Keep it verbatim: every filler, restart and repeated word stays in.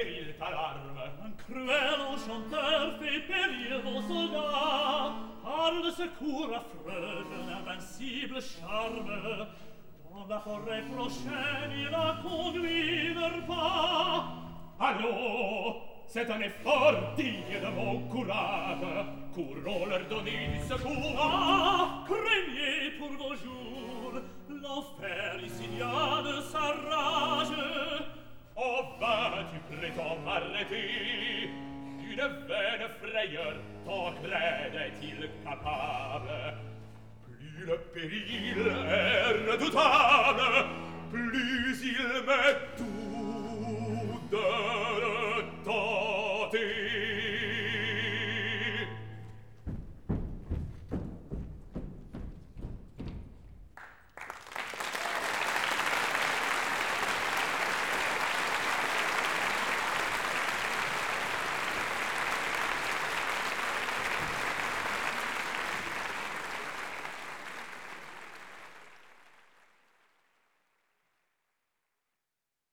périls t'alarme. Un cruel enchanteur fait périr vos soldats, par le secours affreux d'un invincible charme. Dans la forêt prochaine, il a conduit leur pas. Allons, c'est un effort digne de mon courage. Courons leur donner du secours. Ah, craignez pour vos jours, l'enfer ici y a de sa rage. Oh, va, tu prétends m'arrêter, d'une vaine frayeur, ton crête est-il capable? Plus le péril est redoutable, plus il me